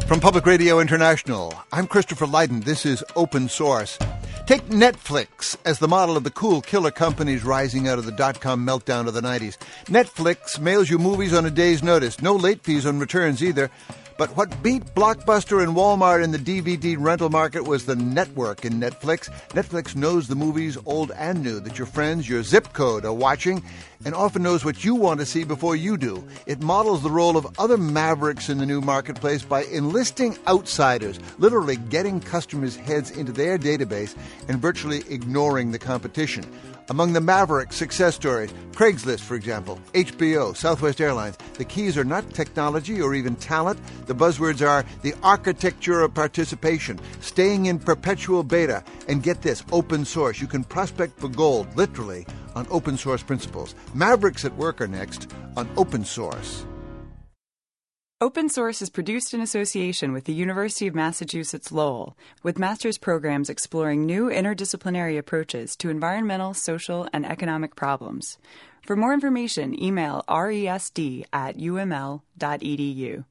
From Public Radio International, I'm Christopher Lydon. This is Open Source. Take Netflix as the model of the cool killer companies rising out of the dot-com meltdown of the 90s. Netflix mails you movies on a day's notice. No late fees on returns either. But what beat Blockbuster and Walmart in the DVD rental market was the network in Netflix. Netflix knows the movies, old and new, that your friends, your zip code, are watching, and often knows what you want to see before you do. It models the role of other mavericks in the new marketplace by enlisting outsiders, literally getting customers' heads into their database and virtually ignoring the competition. Among the maverick success stories, Craigslist, for example, HBO, Southwest Airlines. The keys are not technology or even talent. The buzzwords are the architecture of participation, staying in perpetual beta, and get this, open source. You can prospect for gold, literally, on open source principles. Mavericks at Work are next on Open Source. Open Source is produced in association with the University of Massachusetts Lowell, with master's programs exploring new interdisciplinary approaches to environmental, social, and economic problems. For more information, email resd@uml.edu.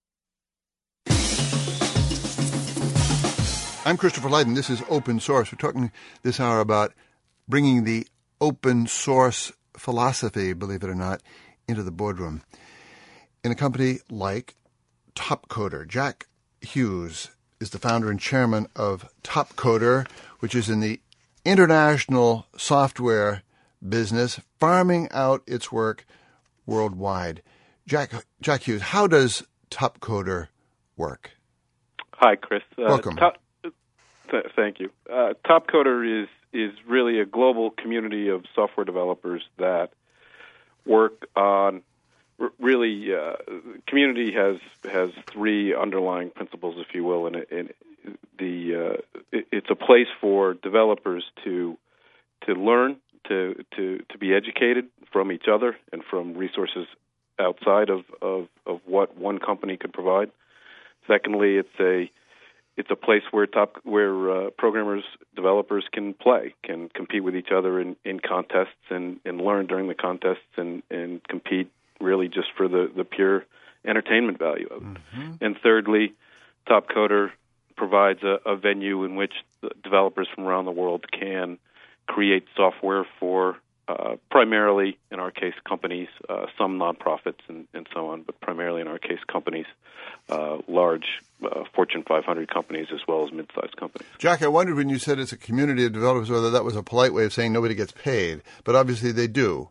I'm Christopher Lydon. This is Open Source. We're talking this hour about bringing the open source philosophy, believe it or not, into the boardroom. In a company like Topcoder, Jack Hughes is the founder and chairman of Topcoder, which is in the international software business, farming out its work worldwide. Jack Hughes, how does Topcoder work? Hi, Chris. Welcome. Thank you. Topcoder is really a global community of software developers that work on community has three underlying principles, if you will, and it's a place for developers to learn, to be educated from each other and from resources outside of what one company could provide. Secondly, it's a place where programmers, developers can compete with each other in contests and learn during the contests and compete really just for the pure entertainment value of it. Mm-hmm. And thirdly, Topcoder provides a venue in which developers from around the world can create software for primarily, in our case, companies, some nonprofits and so on, but primarily in our case, companies, large Fortune 500 companies as well as mid-sized companies. Jack, I wondered when you said it's a community of developers whether that was a polite way of saying nobody gets paid, but obviously they do.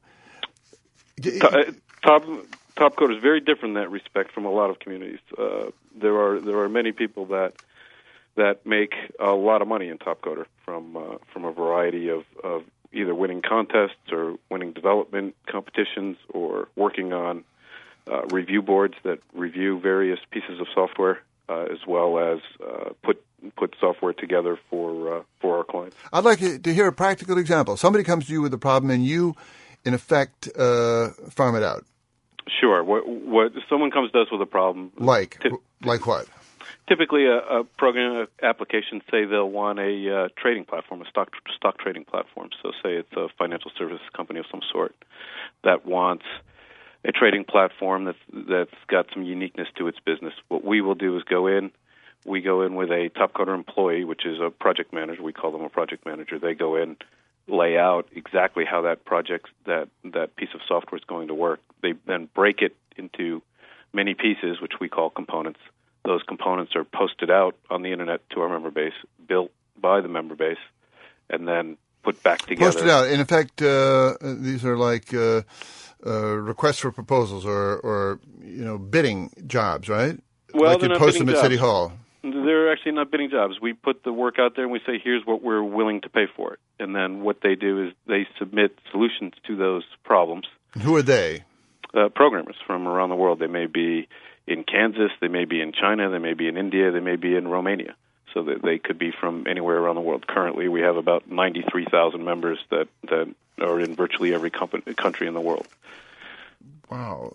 Topcoder is very different in that respect from a lot of communities. There are many people that make a lot of money in Topcoder from a variety of either winning contests or winning development competitions or working on review boards that review various pieces of software, as well as put software together for our clients. I'd like to hear a practical example. Somebody comes to you with a problem, and you, in effect, farm it out. Sure. What someone comes to us with a problem, like what? Typically, a program application, say they'll want a trading platform, a stock trading platform. So, say it's a financial services company of some sort that wants a trading platform that's got some uniqueness to its business. What we will do is we go in with a Topcoder employee, which is a project manager. We call them a project manager. They go in, lay out exactly how that piece of software is going to work. They then break it into many pieces, which we call components. Those components are posted out on the internet to our member base, built by the member base, and then put back together. Posted out. In effect, these are like requests for proposals or bidding jobs, right? Well, like you post them at City Hall. They're actually not bidding jobs. We put the work out there and we say, here's what we're willing to pay for it. And then what they do is they submit solutions to those problems. Who are they? Programmers from around the world. They may be in Kansas, they may be in China, they may be in India, they may be in Romania. So that they could be from anywhere around the world. Currently, we have about 93,000 members that are in virtually every country in the world. Wow,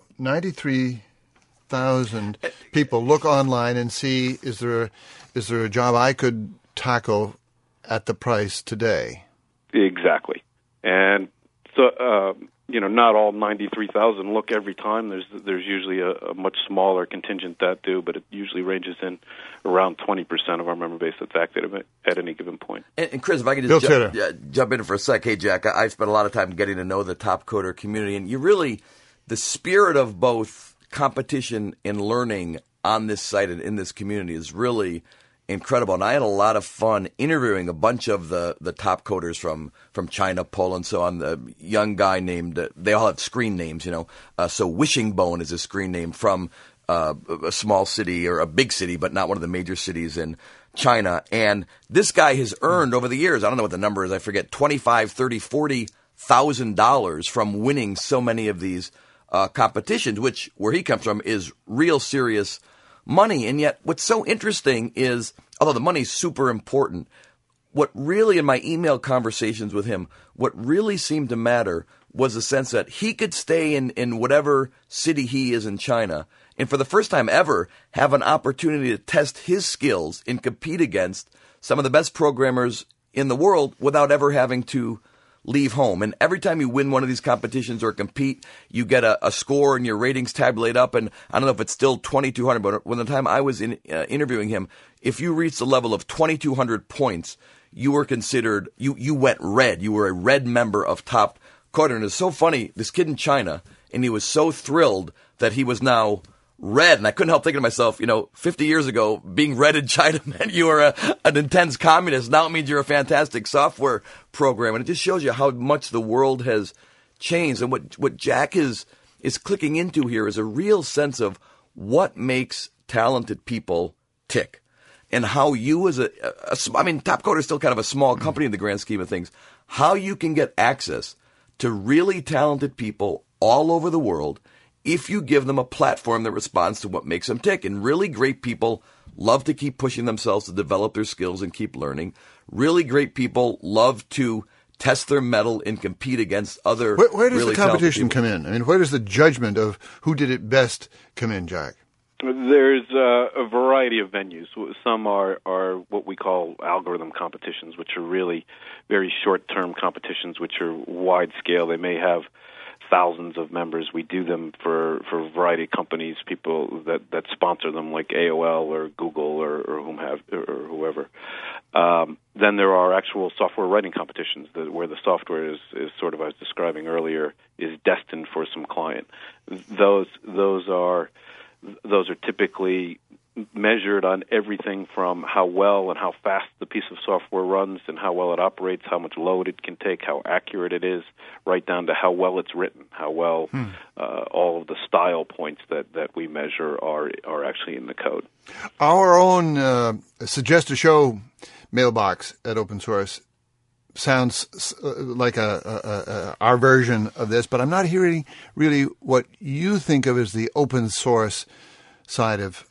93,000 people look online and see, is there a job I could tackle at the price today? Exactly. And so not all 93,000 look every time. There's usually a much smaller contingent that do, but it usually ranges in around 20% of our member base that's active at any given point. And Chris, if I could just jump in for a sec. Hey, Jack, I've spent a lot of time getting to know the Top Coder community, and the spirit of both competition and learning on this site and in this community is really incredible. And I had a lot of fun interviewing a bunch of the top coders from China, Poland, so on. The young guy named, they all have screen names, so Wishing Bone is a screen name from a small city or a big city, but not one of the major cities in China. And this guy has earned over the years, I don't know what the number is, I forget, $25,000, $30,000, $40,000 from winning so many of these competitions, which, where he comes from, is real serious money. And yet what's so interesting is, although the money's super important, what really, in my email conversations with him, what really seemed to matter was the sense that he could stay in whatever city he is in China and for the first time ever have an opportunity to test his skills and compete against some of the best programmers in the world without ever having to leave home. And every time you win one of these competitions or compete, you get a score and your ratings tabulate up. And I don't know if it's still 2,200, but when the time I was interviewing him, if you reached the level of 2,200 points, you were considered, you went red. You were a red member of Top Coder. And it's so funny, this kid in China, and he was so thrilled that he was now red. And I couldn't help thinking to myself, 50 years ago, being red in China meant you were an intense communist. Now it means you're a fantastic software programmer. And it just shows you how much the world has changed. And what Jack is clicking into here is a real sense of what makes talented people tick. And how you as Top Coder is still kind of a small company in the grand scheme of things, how you can get access to really talented people all over the world if you give them a platform that responds to what makes them tick. And really great people love to keep pushing themselves to develop their skills and keep learning. Really great people love to test their mettle and compete against other Where does really the competition come in? I mean, where does the judgment of who did it best come in, Jack? There's a variety of venues. Some are what we call algorithm competitions, which are really very short-term competitions, which are wide scale. They may have thousands of members. We do them for a variety of companies, people that sponsor them, like AOL or Google or whoever. Then there are actual software writing competitions where the software is sort of, I was describing earlier, is destined for some client. Those are typically measured on everything from how well and how fast the piece of software runs and how well it operates, how much load it can take, how accurate it is, right down to how well it's written, how well all of the style points that we measure are actually in the code. Our own Suggest a Show mailbox at Open Source sounds like our version of this, but I'm not hearing really what you think of as the open source side of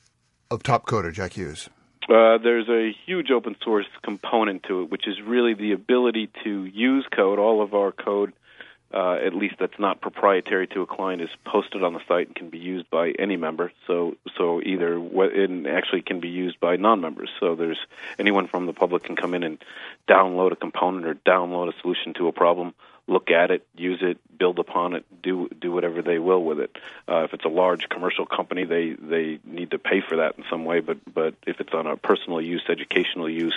Top Coder, Jack Hughes. There's a huge open source component to it, which is really the ability to use code. All of our code, at least that's not proprietary to a client, is posted on the site and can be used by any member. So either it actually can be used by non-members. So there's anyone from the public can come in and download a component or download a solution to a problem, look at it, use it, build upon it, do whatever they will with it. If it's a large commercial company, they need to pay for that in some way. But if it's on a personal use, educational use,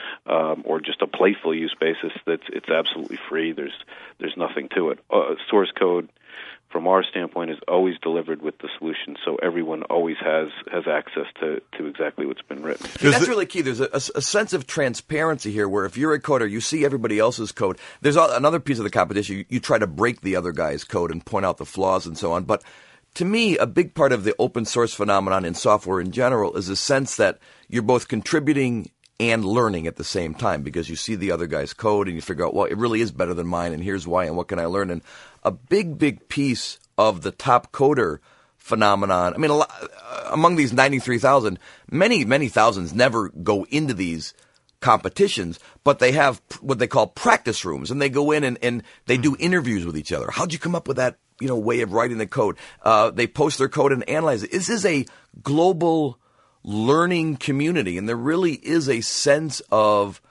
or just a playful use basis, it's absolutely free. There's nothing to it. Source code, from our standpoint, is always delivered with the solution, so everyone always has access to exactly what's been written. That's really key. There's a sense of transparency here where if you're a coder, you see everybody else's code. There's another piece of the competition. You try to break the other guy's code and point out the flaws and so on. But to me, a big part of the open source phenomenon in software in general is the sense that you're both contributing and learning at the same time, because you see the other guy's code and you figure out, well, it really is better than mine, and here's why, and what can I learn? And a big piece of the Top Coder phenomenon, I mean, among these 93,000, many thousands never go into these competitions, but they have what they call practice rooms, and they go in and they do interviews with each other. How'd you come up with that, way of writing the code? They post their code and analyze it. This is a global learning community, and there really is a sense of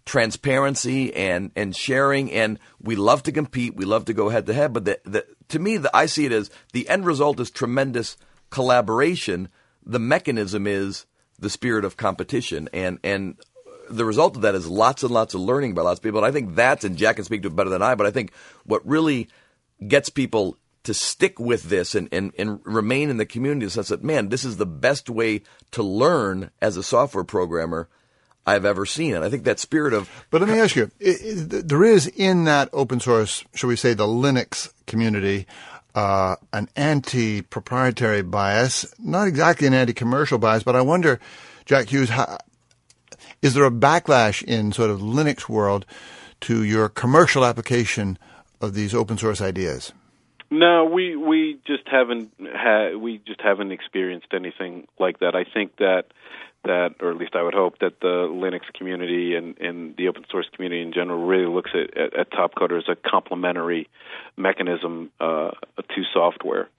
transparency and sharing, and we love to compete, we love to go head to head, but to me, I see it as the end result is tremendous collaboration. The mechanism is the spirit of competition, and the result of that is lots and lots of learning by lots of people. And I think and Jack can speak to it better than I, but I think what really gets people to stick with this and remain in the community in the sense that, man, this is the best way to learn as a software programmer I've ever seen. And I think that spirit of... But let me ask you, there is in that open source, shall we say, the Linux community, an anti-proprietary bias, not exactly an anti-commercial bias, but I wonder, Jack Hughes, is there a backlash in sort of Linux world to your commercial application of these open source ideas? No, we just haven't experienced anything like that. I think that, or at least I would hope that the Linux community and the open source community in general really looks at Topcoder as a complementary mechanism to software.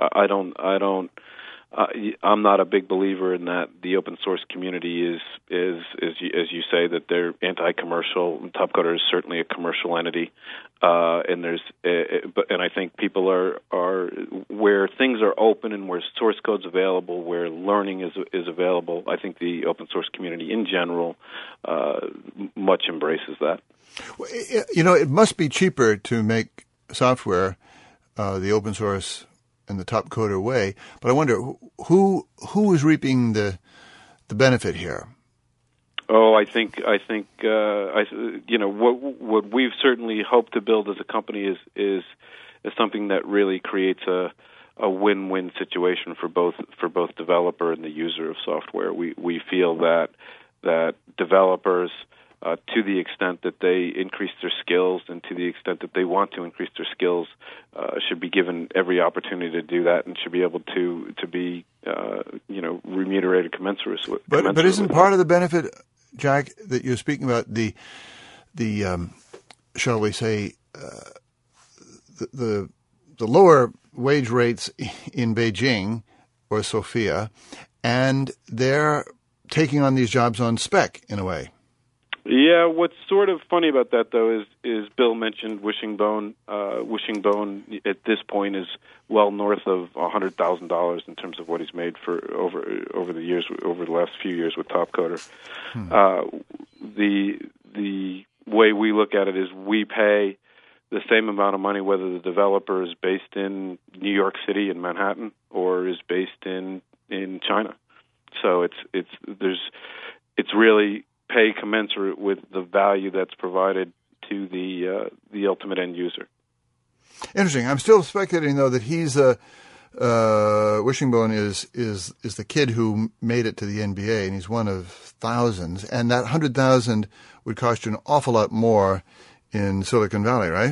I'm not a big believer in that the open source community is as you say, that they're anti-commercial. Topcoder is certainly a commercial entity, and I think people are where things are open and where source code's available, where learning is available. I think the open source community in general much embraces that. You know, it must be cheaper to make software the open source and the Topcoder way, but I wonder who is reaping the benefit here. Oh, I think what we've certainly hoped to build as a company is something that really creates a win-win situation for both developer and the user of software. We feel that developers, to the extent that they increase their skills and to the extent that they want to increase their skills, should be given every opportunity to do that and should be able to be remunerated commensurate with. But isn't part of the benefit, Jack, that you're speaking about the shall we say the lower wage rates in Beijing or Sofia, and they're taking on these jobs on spec in a way? Yeah, what's sort of funny about that, though, is Bill mentioned Wishing-Bone. Wishing-Bone at this point is well north of $100,000 in terms of what he's made for over the last few years with Topcoder. The way we look at it is we pay the same amount of money whether the developer is based in New York City in Manhattan or is based in China. So it's really pay commensurate with the value that's provided to the ultimate end user. Interesting. I'm still speculating though that he's Wishing-Bone is the kid who made it to the NBA, and he's one of thousands. And that 100,000 would cost you an awful lot more in Silicon Valley, right?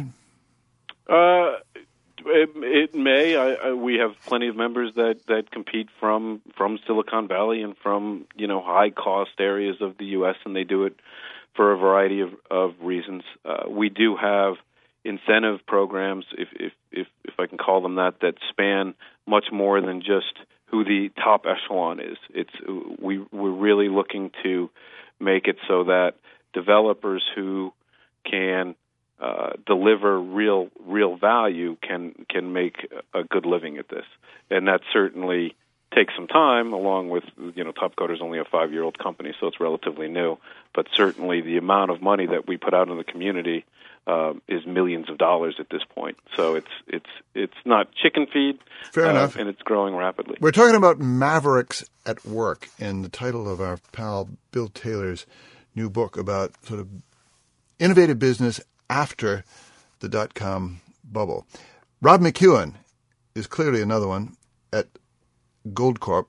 It may. We have plenty of members that compete from Silicon Valley and from high cost areas of the U.S. and they do it for a variety of reasons. We do have incentive programs, if I can call them that span much more than just who the top echelon is. We're really looking to make it so that developers who can deliver real value can make a good living at this, and that certainly takes some time. Along with Topcoder is only a 5-year-old company, so it's relatively new. But certainly the amount of money that we put out in the community is millions of dollars at this point. So it's not chicken feed. Fair enough, and it's growing rapidly. We're talking about Mavericks at Work, and the title of our pal Bill Taylor's new book about sort of innovative business after the dot-com bubble. Rob McEwen is clearly another one at Goldcorp.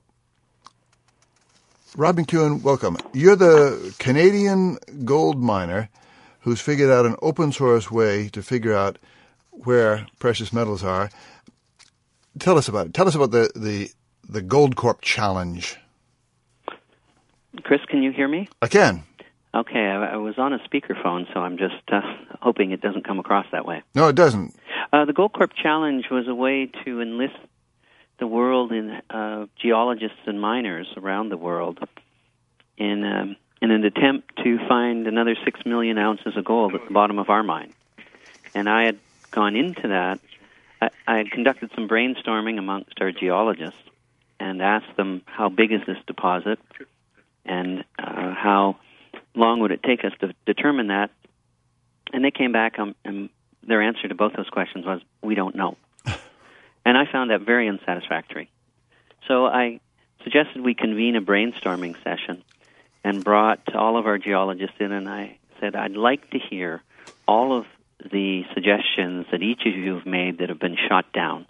Rob McEwen, welcome. You're the Canadian gold miner who's figured out an open source way to figure out where precious metals are. Tell us about it. Tell us about the Goldcorp challenge. Chris, can you hear me? I can. Okay, I was on a speakerphone, so I'm just hoping it doesn't come across that way. No, it doesn't. The Goldcorp Challenge was a way to enlist the world in geologists and miners around the world in in an attempt to find another 6 million ounces of gold at the bottom of our mine. And I had gone into that. I had conducted some brainstorming amongst our geologists and asked them, how big is this deposit, and how long would it take us to determine that? And they came back, and their answer to both those questions was, we don't know. And I found that very unsatisfactory. So I suggested we convene a brainstorming session and brought all of our geologists in, and I said, I'd like to hear all of the suggestions that each of you have made that have been shot down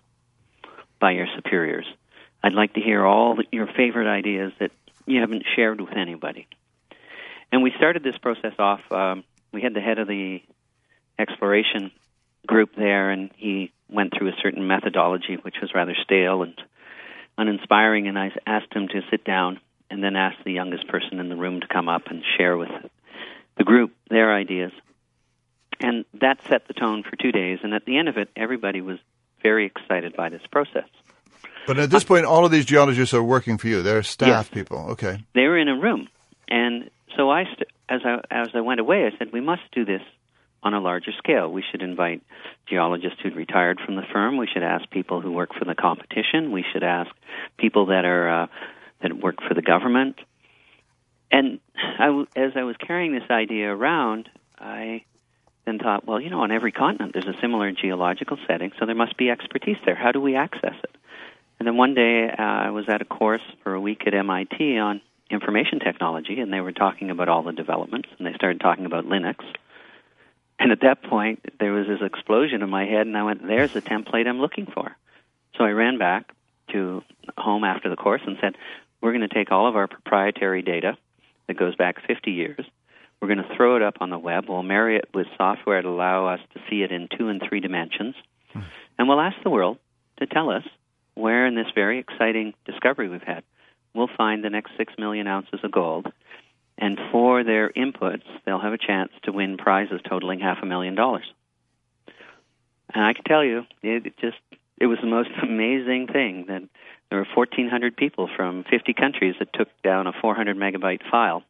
by your superiors. I'd like to hear all your favorite ideas that you haven't shared with anybody. And we started this process off. We had the head of the exploration group there, and he went through a certain methodology, which was rather stale and uninspiring, and I asked him to sit down and then asked the youngest person in the room to come up and share with the group their ideas. And that set the tone for 2 days, and at the end of it, everybody was very excited by this process. But at this point, all of these geologists are working for you. They're staff people. Okay. They were in a room. And so as I went away, I said, we must do this on a larger scale. We should invite geologists who'd retired from the firm. We should ask people who work for the competition. We should ask people that work for the government. And as I was carrying this idea around, I then thought, well, on every continent there's a similar geological setting, so there must be expertise there. How do we access it? And then one day I was at a course for a week at MIT on information technology, and they were talking about all the developments, and they started talking about Linux. And at that point, there was this explosion in my head, and I went, there's the template I'm looking for. So I ran back to home after the course and said, we're going to take all of our proprietary data that goes back 50 years. We're going to throw it up on the web. We'll marry it with software to allow us to see it in 2 and 3 dimensions. And we'll ask the world to tell us where in this very exciting discovery we've had, we'll find the next 6 million ounces of gold. And for their inputs, they'll have a chance to win prizes totaling $500,000. And I can tell you, it was the most amazing thing that there were 1,400 people from 50 countries that took down a 400-megabyte file.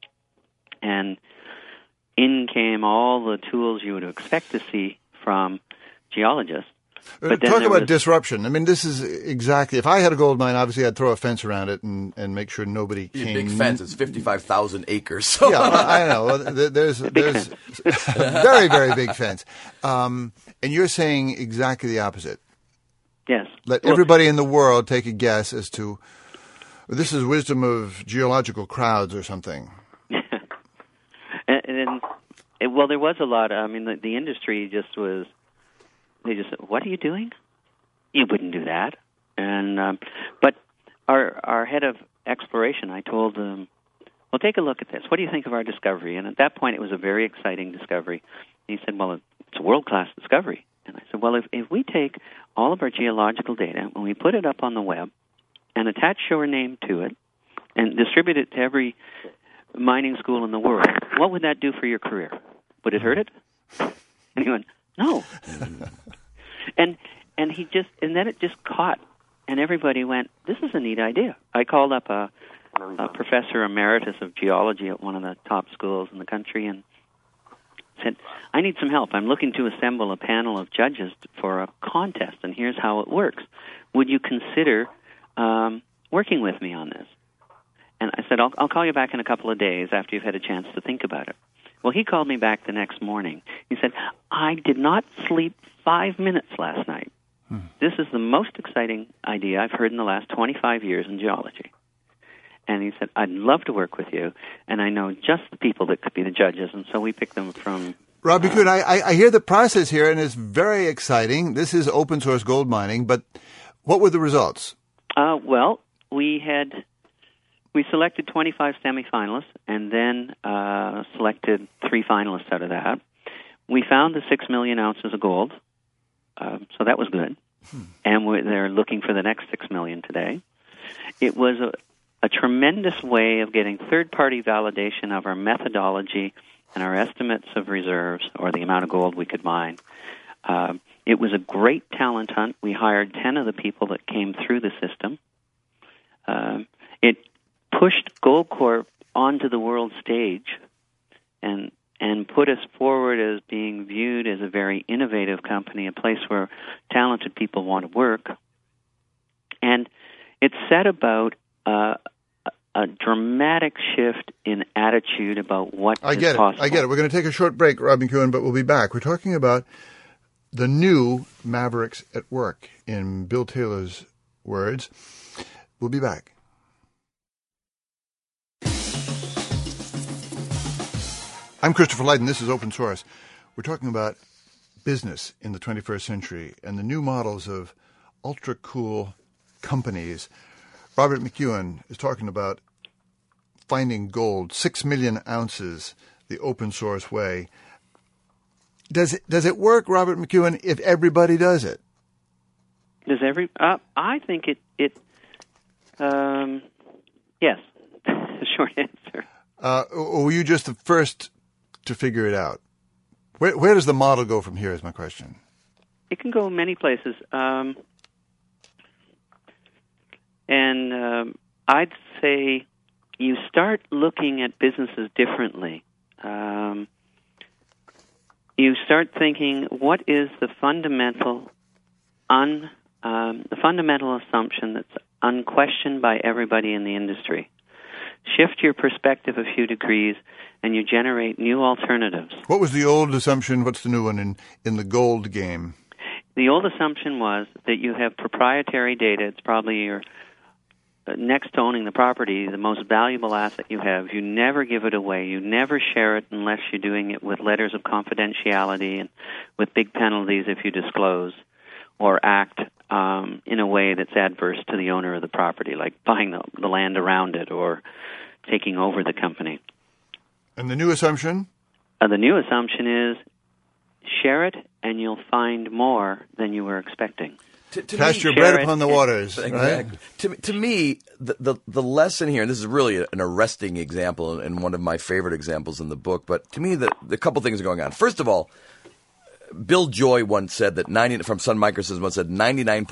And in came all the tools you would expect to see from geologists. But talk about disruption. I mean, this is exactly, if I had a gold mine, obviously I'd throw a fence around it and make sure nobody came. Big fence. It's 55,000 acres. So. Yeah, I know. There's very, very big fence. And you're saying exactly the opposite. Yes. Let everybody in the world take a guess as to, this is wisdom of geological crowds or something. Well, there was a lot. I mean, the industry just was. They just said, "What are you doing? You wouldn't do that." And but our head of exploration, I told him, "Well, take a look at this. What do you think of our discovery?" And at that point, it was a very exciting discovery. And he said, "Well, it's a world-class discovery." And I said, "Well, if we take all of our geological data and we put it up on the web and attach your name to it and distribute it to every mining school in the world, what would that do for your career? Would it hurt it?" And he went, "No." and then it just caught, and everybody went, "This is a neat idea." I called up a professor emeritus of geology at one of the top schools in the country and said, "I need some help. I'm looking to assemble a panel of judges for a contest, and here's how it works. Would you consider working with me on this?" And I said, I'll call you back in a couple of days after you've had a chance to think about it. Well, he called me back the next morning. He said, "I did not sleep 5 minutes last night. This is the most exciting idea I've heard in the last 25 years in geology." And he said, "I'd love to work with you, and I know just the people that could be the judges." And so we picked them from... Robbie Kuhn, I hear the process here, and it's very exciting. This is open source gold mining, but what were the results? Well, we selected 25 semifinalists and then selected 3 finalists out of that. We found the 6 million ounces of gold, so that was good. And they're looking for the next 6 million today. It was a tremendous way of getting third-party validation of our methodology and our estimates of reserves, or the amount of gold we could mine. It was a great talent hunt. We hired 10 of the people that came through the system. It pushed Goldcorp onto the world stage and put us forward as being viewed as a very innovative company, a place where talented people want to work. And it set about a dramatic shift in attitude about what is possible. I get it. We're going to take a short break, Rob McEwen, but we'll be back. We're talking about the new Mavericks at work, in Bill Taylor's words. We'll be back. I'm Christopher Lydon. This is Open Source. We're talking about business in the 21st century and the new models of ultra-cool companies. Robert McEwen is talking about finding gold, 6 million ounces, the open source way. Does it work, Robert McEwen, if everybody does it? I think it yes. The short answer. Or were you just the first to figure it out? Where does the model go from here is my question. It can go many places. And I'd say you start looking at businesses differently. You start thinking, what is the fundamental assumption that's unquestioned by everybody in the industry? Shift your perspective a few degrees, and you generate new alternatives. What was the old assumption? What's the new one in the gold game? The old assumption was that you have proprietary data. It's probably your next to owning the property, the most valuable asset you have. You never give it away. You never share it unless you're doing it with letters of confidentiality and with big penalties if you disclose or act in a way that's adverse to the owner of the property, like buying the land around it or taking over the company. And the new assumption? The new assumption is share it and you'll find more than you were expecting. Cast your bread upon the waters. Exactly. Right? To me, the lesson here, and this is really an arresting example and one of my favorite examples in the book, but to me, the couple things are going on. First of all, Bill Joy once said that from Sun Microsystems once said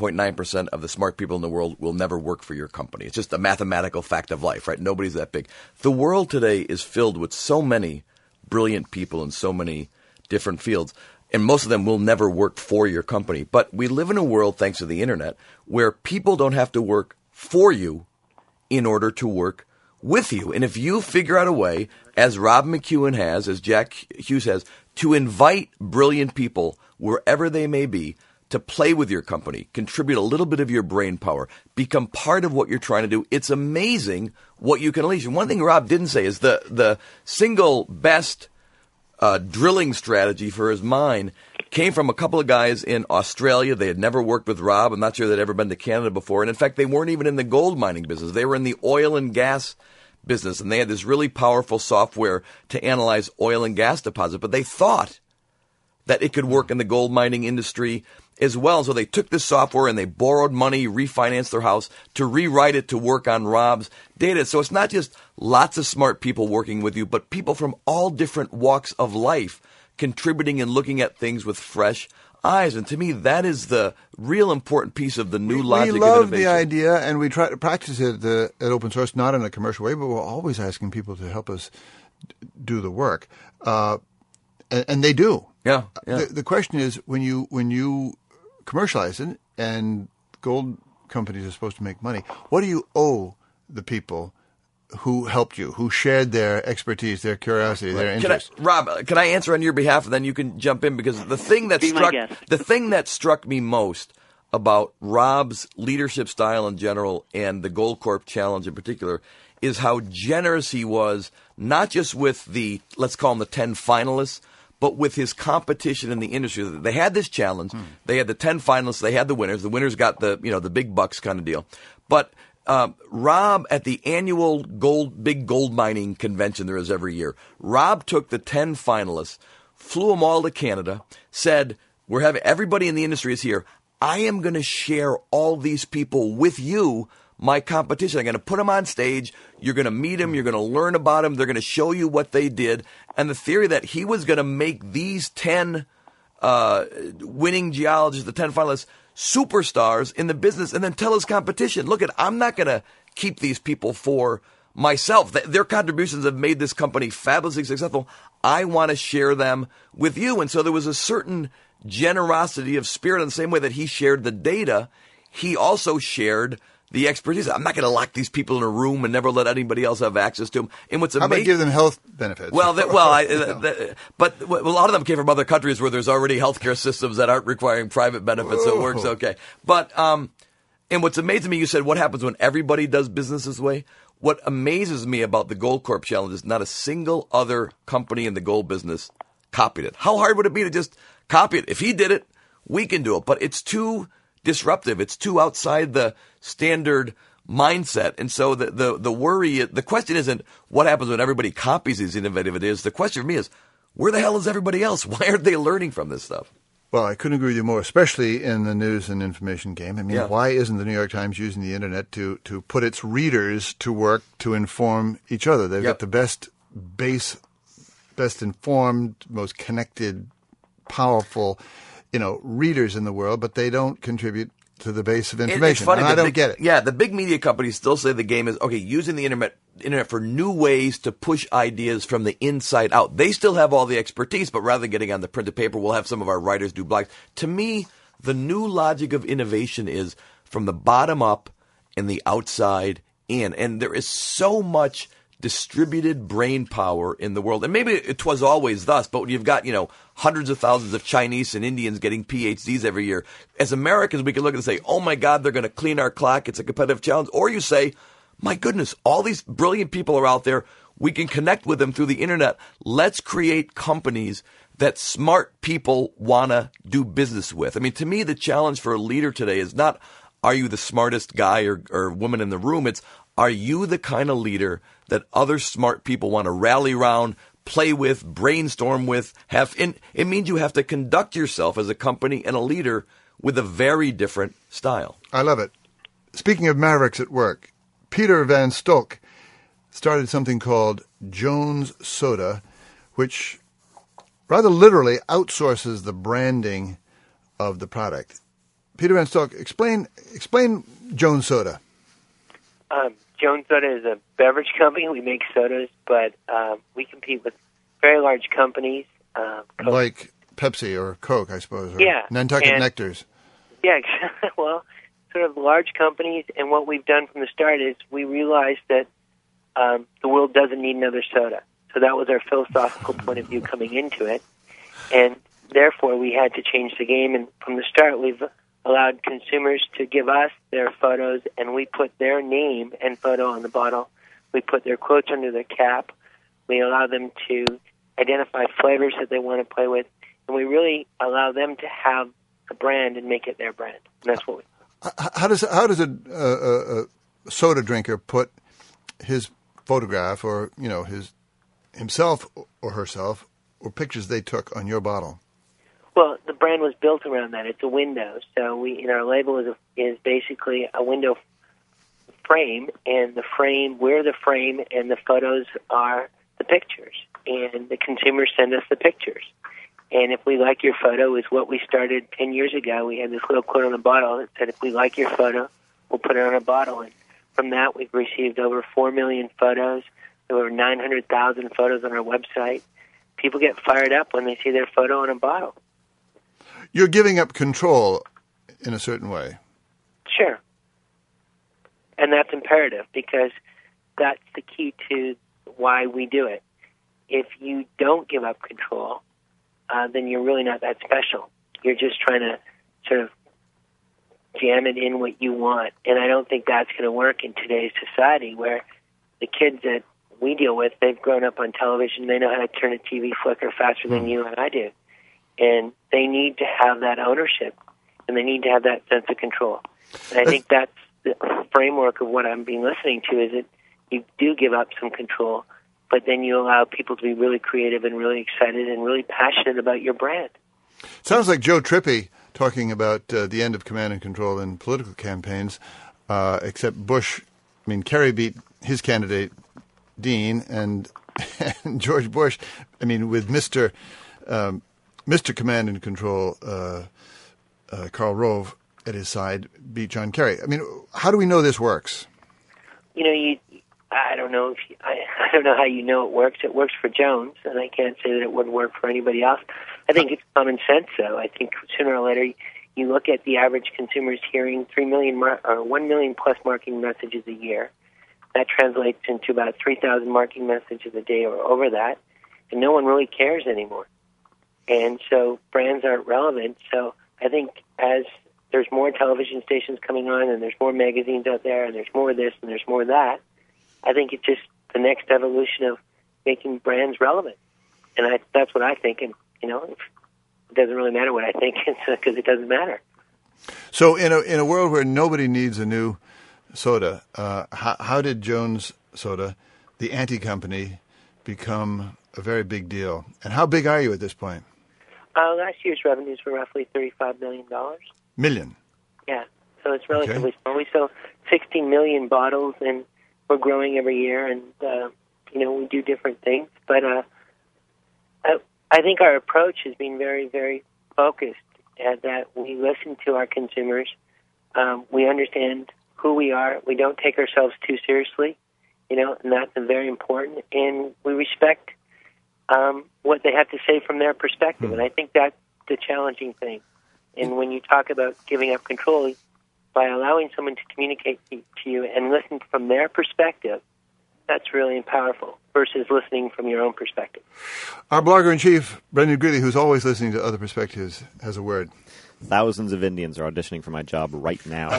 99.9% of the smart people in the world will never work for your company. It's just a mathematical fact of life, right? Nobody's that big. The world today is filled with so many brilliant people in so many different fields. And most of them will never work for your company. But we live in a world, thanks to the internet, where people don't have to work for you in order to work with you. And if you figure out a way, as Rob McEwen has, as Jack Hughes has, to invite brilliant people wherever they may be to play with your company, contribute a little bit of your brain power, become part of what you're trying to do, it's amazing what you can unleash. And one thing Rob didn't say is the single best drilling strategy for his mine came from a couple of guys in Australia. They had never worked with Rob. I'm not sure they'd ever been to Canada before. And in fact, they weren't even in the gold mining business. They were in the oil and gas business. And they had this really powerful software to analyze oil and gas deposits. But they thought that it could work in the gold mining industry as well. So they took this software and they borrowed money, refinanced their house to rewrite it to work on Rob's data. So it's not just lots of smart people working with you, but people from all different walks of life contributing and looking at things with fresh eyes. And to me, that is the real important piece of the new logic of innovation. We love the idea, and we try to practice it at Open Source, not in a commercial way, but we're always asking people to help us do the work. And they do. Yeah. The question is, when you commercialize it and gold companies are supposed to make money, what do you owe the people who helped you, who shared their expertise, their curiosity, their interest? Rob, can I answer on your behalf, and then you can jump in? Because the thing that struck me most about Rob's leadership style in general and the Goldcorp Challenge in particular is how generous he was, not just with the, let's call them the 10 finalists, but with his competition in the industry. They had this challenge. They had the 10 finalists. They had the winners. The winners got the big bucks kind of deal. But Rob, at the annual big gold mining convention there is every year, Rob took the 10 finalists, flew them all to Canada, said, we're having everybody in the industry is here. I am going to share all these people with you, my competition. I'm going to put them on stage. You're going to meet them. You're going to learn about them. They're going to show you what they did. And the theory that he was going to make these 10 winning geologists, the 10 finalists, superstars in the business, and then tell his competition, look, I'm not going to keep these people for myself. Their contributions have made this company fabulously successful. I want to share them with you. And so there was a certain generosity of spirit in the same way that he shared the data. He also shared the expertise. I'm not going to lock these people in a room and never let anybody else have access to them. And what's amazing, how about give them health benefits? But a lot of them came from other countries where there's already healthcare systems that aren't requiring private benefits, so it works okay. But and what's amazing to me, you said, what happens when everybody does business this way? What amazes me about the Goldcorp Challenge is not a single other company in the gold business copied it. How hard would it be to just copy it? If he did it, we can do it. But it's too disruptive. It's too outside the standard mindset. And so the worry, the question isn't what happens when everybody copies these innovative ideas. The question for me is, where the hell is everybody else? Why aren't they learning from this stuff? Well, I couldn't agree with you more, especially in the news and information game. I mean, why isn't the New York Times using the Internet to put its readers to work to inform each other? They've got the best informed, most connected, powerful, readers in the world, but they don't contribute to the base of information. It's funny, and I don't get it. Yeah, the big media companies still say the game is, okay, using the internet for new ways to push ideas from the inside out. They still have all the expertise, but rather than getting on the printed paper, we'll have some of our writers do blogs. To me, the new logic of innovation is from the bottom up and the outside in. And there is so much distributed brain power in the world. And maybe it was always thus, but when you've got, hundreds of thousands of Chinese and Indians getting PhDs every year, as Americans, we can look and say, oh my God, they're going to clean our clock. It's a competitive challenge. Or you say, my goodness, all these brilliant people are out there. We can connect with them through the internet. Let's create companies that smart people want to do business with. I mean, to me, the challenge for a leader today is not, are you the smartest guy or woman in the room? It's, are you the kind of leader that other smart people want to rally around, play with, brainstorm with? It means you have to conduct yourself as a company and a leader with a very different style. I love it. Speaking of mavericks at work, Peter Van Stolk started something called Jones Soda, which rather literally outsources the branding of the product. Peter Van Stolk, explain Jones Soda. Jones Soda is a beverage company. We make sodas, but we compete with very large companies. Like Pepsi or Coke, I suppose, or Nantucket Nectars. Yeah, well, sort of large companies, and what we've done from the start is we realized that the world doesn't need another soda. So that was our philosophical point of view coming into it, and therefore we had to change the game, and from the start we've allowed consumers to give us their photos, and we put their name and photo on the bottle. We put their quotes under their cap. We allow them to identify flavors that they want to play with, and we really allow them to have a brand and make it their brand. And that's what we do. How does a soda drinker put his photograph or himself or herself or pictures they took on your bottle? Well, the brand was built around that. It's a window. So our label is basically a window frame, and we're the frame, and the photos are the pictures. And the consumers send us the pictures. And if we like your photo, is what we started 10 years ago. We had this little quote on the bottle that said, if we like your photo, we'll put it on a bottle. And from that, we've received over 4 million photos, over 900,000 photos on our website. People get fired up when they see their photo on a bottle. You're giving up control in a certain way. Sure. And that's imperative because that's the key to why we do it. If you don't give up control, then you're really not that special. You're just trying to sort of jam it in what you want. And I don't think that's going to work in today's society where the kids that we deal with, they've grown up on television. They know how to turn a TV flicker faster than you and I do. And they need to have that ownership, and they need to have that sense of control. And I think that's the framework of what I'm being listening to, is that you do give up some control, but then you allow people to be really creative and really excited and really passionate about your brand. Sounds like Joe Trippi talking about the end of command and control in political campaigns, except Kerry beat his candidate, Dean, and George Bush, with Mr. Command and Control, Karl Rove at his side, beat John Kerry. How do we know this works? I don't know I don't know how you know it works. It works for Jones, and I can't say that it wouldn't work for anybody else. I think it's common sense, though. I think sooner or later, you look at the average consumer's hearing 1 million plus marketing messages a year. That translates into about 3,000 marketing messages a day or over that, and no one really cares anymore. And so brands aren't relevant. So I think as there's more television stations coming on, and there's more magazines out there, and there's more of this, and there's more of that, I think it's just the next evolution of making brands relevant. And that's what I think. And, it doesn't really matter what I think because it doesn't matter. So in a world where nobody needs a new soda, how did Jones Soda, the anti-company, become a very big deal? And how big are you at this point? Last year's revenues were roughly $35 million. Million? Yeah. So it's relatively small. We sell 16 million bottles, and we're growing every year, and, we do different things. But I think our approach has been very, very focused at that we listen to our consumers. We understand who we are. We don't take ourselves too seriously, and that's very important. And we respect what they have to say from their perspective. And I think that's the challenging thing. And when you talk about giving up control, by allowing someone to communicate to you and listen from their perspective, that's really powerful versus listening from your own perspective. Our blogger-in-chief, Brendan Greeley, who's always listening to other perspectives, has a word. Thousands of Indians are auditioning for my job right now.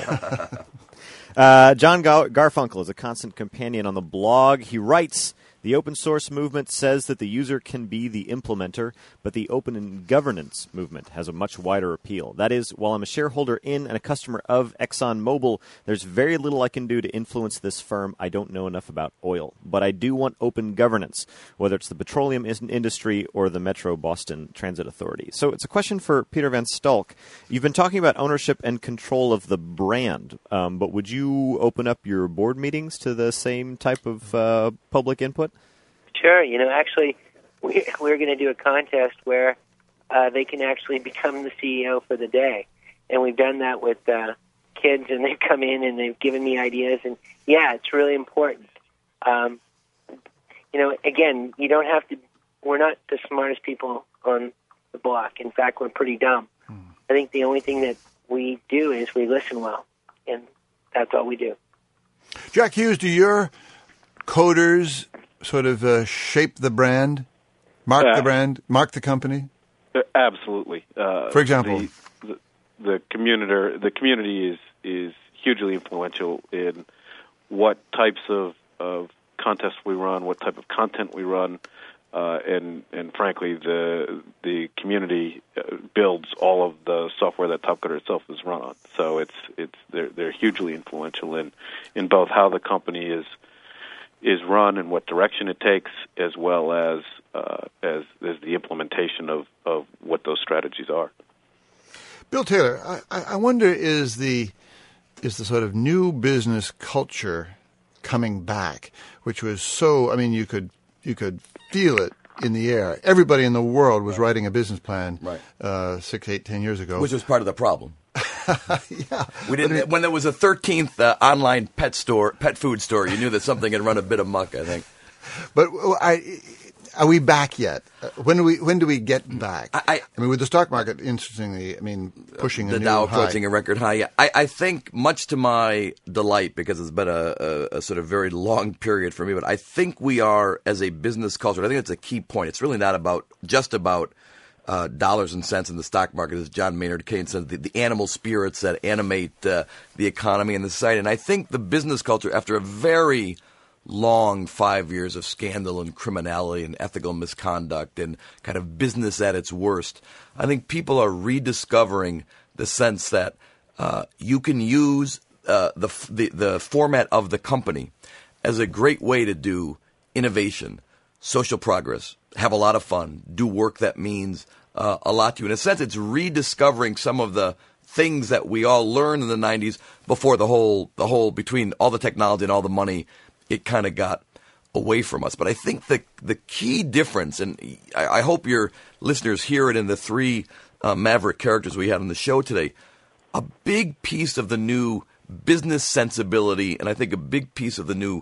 John Garfunkel is a constant companion on the blog. He writes, the open source movement says that the user can be the implementer, but the open governance movement has a much wider appeal. That is, while I'm a shareholder in and a customer of ExxonMobil, there's very little I can do to influence this firm. I don't know enough about oil. But I do want open governance, whether it's the petroleum industry or the Metro Boston Transit Authority. So it's a question for Peter Van Stalk. You've been talking about ownership and control of the brand, but would you open up your board meetings to the same type of public input? Sure. Actually, we're going to do a contest where they can actually become the CEO for the day. And we've done that with kids, and they've come in and they've given me ideas. And, yeah, it's really important. Again, you don't have to – we're not the smartest people on the block. In fact, we're pretty dumb. I think the only thing that we do is we listen well, and that's all we do. Jack Hughes, do your coders sort of shape the brand, mark the brand, mark the company? Absolutely. For example, the community is hugely influential in what types of contests we run, what type of content we run, and frankly, the community builds all of the software that Topcoder itself is run on. So they're hugely influential in both how the company is run and what direction it takes, as well as the implementation of what those strategies are. Bill Taylor, I wonder, is the sort of new business culture coming back, which was so, you could feel it in the air. Everybody in the world was writing a business plan 6, 8, 10 years ago. Which was part of the problem. Yeah. When there was a 13th online pet food store, you knew that something had run a bit amok, I think. But are we back yet? When do we get back? With the stock market, interestingly, pushing the Dow approaching a record high. Yeah. I think, much to my delight, because it's been a sort of very long period for me, but I think we are, as a business culture, I think that's a key point. It's really not just about dollars and cents in the stock market, as John Maynard Keynes said, the animal spirits that animate the economy and the society. And I think the business culture, after a very long 5 years of scandal and criminality and ethical misconduct and kind of business at its worst, I think people are rediscovering the sense that you can use the format of the company as a great way to do innovation, social progress, have a lot of fun, do work that means a lot to you. In a sense, it's rediscovering some of the things that we all learned in the 90s before the whole between all the technology and all the money, it kind of got away from us. But I think the key difference, and I hope your listeners hear it in the three maverick characters we had on the show today, a big piece of the new business sensibility, and I think a big piece of the new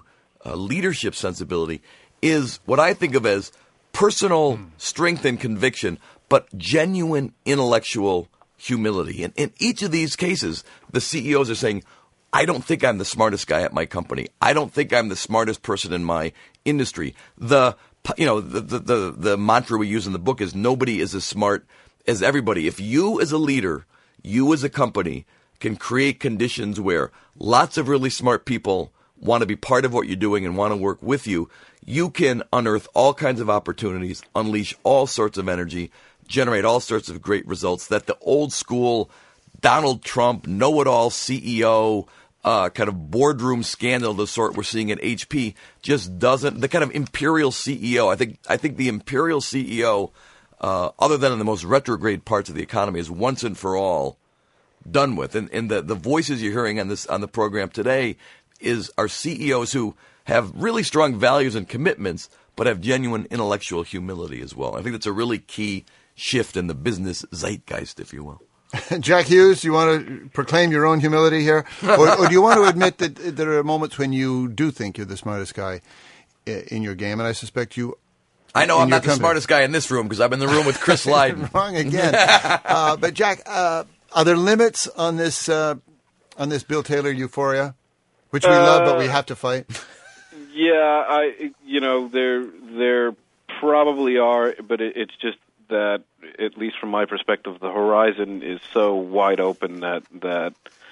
leadership sensibility is what I think of as personal strength and conviction, but genuine intellectual humility. And in each of these cases, the CEOs are saying, I don't think I'm the smartest guy at my company. I don't think I'm the smartest person in my industry. The mantra we use in the book is nobody is as smart as everybody. If you as a leader, you as a company can create conditions where lots of really smart people want to be part of what you're doing and want to work with you, you can unearth all kinds of opportunities, unleash all sorts of energy, generate all sorts of great results that the old school Donald Trump know-it-all CEO kind of boardroom scandal of the sort we're seeing at HP just doesn't. The kind of imperial CEO, I think the imperial CEO, other than in the most retrograde parts of the economy, is once and for all done with. And the voices you're hearing on the program today are CEOs who have really strong values and commitments, but have genuine intellectual humility as well. I think that's a really key shift in the business zeitgeist, if you will. Jack Hughes, you want to proclaim your own humility here? Or do you want to admit that there are moments when you do think you're the smartest guy in your game? And I suspect you... I know I'm not the smartest guy in this room because I'm in the room with Chris Lydon. Wrong again. But Jack, are there limits on this Bill Taylor euphoria, which we love but we have to fight? Yeah, there probably are, but it's just that, at least from my perspective, the horizon is so wide open that the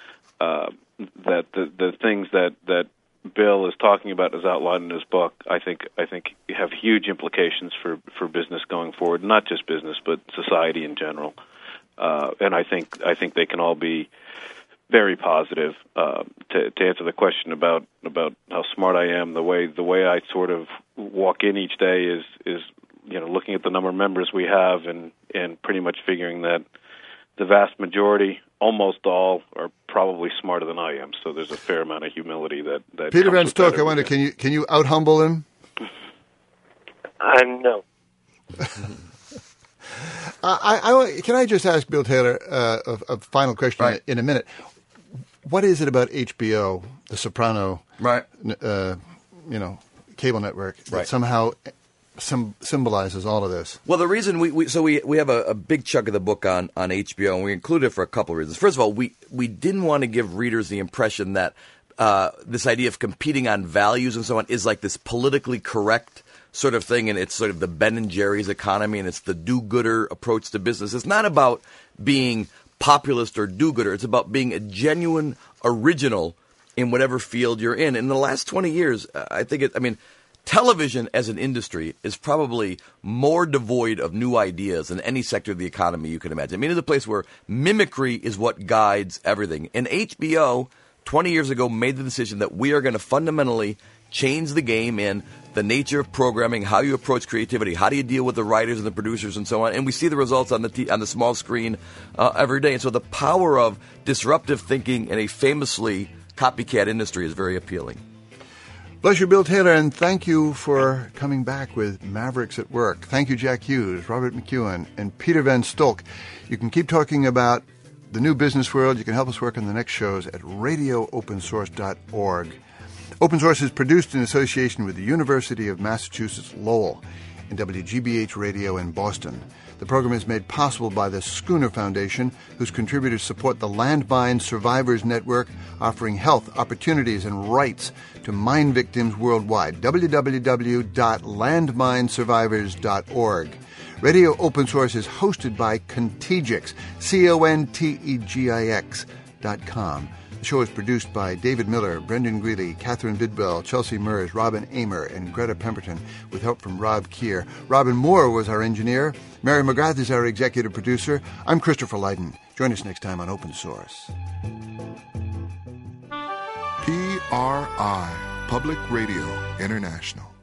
things that Bill is talking about, as outlined in his book, I think have huge implications for business going forward. Not just business, but society in general. And I think they can all be very positive. To answer the question about how smart I am, the way I sort of walk in each day is looking at the number of members we have and pretty much figuring that the vast majority, almost all, are probably smarter than I am. So there's a fair amount of humility that Peter Van Stok, I wonder, can you out humble him? No. Can I just ask Bill Taylor a final question in a minute? What is it about HBO, the Soprano, cable network that somehow symbolizes all of this? Well, the reason we have a big chunk of the book on HBO, and we included it for a couple of reasons. First of all, we didn't want to give readers the impression that this idea of competing on values and so on is like this politically correct sort of thing, and it's sort of the Ben and Jerry's economy, and it's the do-gooder approach to business. It's not about being populist or do-gooder. It's about being a genuine original in whatever field you're in. In the last 20 years, television as an industry is probably more devoid of new ideas than any sector of the economy you can imagine. I mean, it's a place where mimicry is what guides everything. And HBO, 20 years ago, made the decision that we are going to fundamentally change the game in the nature of programming, how you approach creativity, how do you deal with the writers and the producers and so on. And we see the results on the small screen every day. And so the power of disruptive thinking in a famously copycat industry is very appealing. Bless you, Bill Taylor, and thank you for coming back with Mavericks at Work. Thank you, Jack Hughes, Robert McEwen, and Peter Van Stok. You can keep talking about the new business world. You can help us work on the next shows at radioopensource.org. Open Source is produced in association with the University of Massachusetts Lowell and WGBH Radio in Boston. The program is made possible by the Schooner Foundation, whose contributors support the Landmine Survivors Network, offering health, opportunities, and rights to mine victims worldwide. www.landminesurvivors.org. Radio Open Source is hosted by Contegix, CONTEGIX.com. The show is produced by David Miller, Brendan Greeley, Catherine Bidwell, Chelsea Mers, Robin Amer, and Greta Pemberton, with help from Rob Keir. Robin Moore was our engineer. Mary McGrath is our executive producer. I'm Christopher Lydon. Join us next time on Open Source. PRI, Public Radio International.